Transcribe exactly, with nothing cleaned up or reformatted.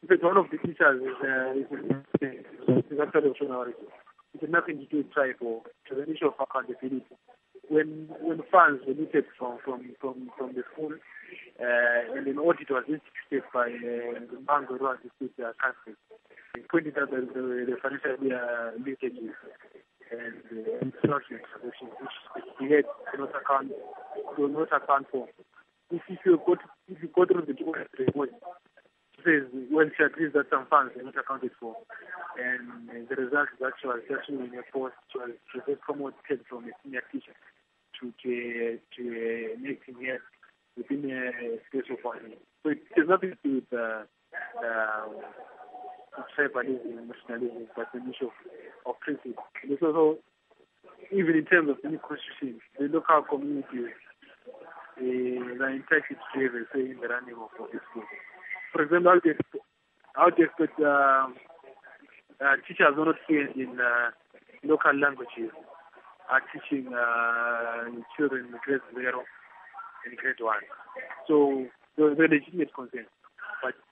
In fact, one of the teachers is, uh, is, is actually of origin. It had nothing to do with tribe or to the issue of accountability. When when funds were looted from from from, from the school, uh, and an audit was instituted by uh, the Mango Rural District uh, Council, it pointed out the, the, the financial uh, leakages and uh, distortions which which the head do not account do not account for. If you go to, if you go through the report, it says well, she agrees that some funds are not accounted for, and uh, the result is that she was just in a post, she was, she was promoted from a senior teacher to to, to uh, make him head within a space of one year. So it has nothing to do with uh, uh, tribalism, nationalism, but an issue of, of principle. And it's also, even in terms of the new constitution, the local communities uh, are entitled to have a say in the running of, of the school. For example, how do you expect uh, uh, teachers who are not fluent in uh, local languages are teaching uh, children in grade zero and grade one? So there was a legitimate concern. But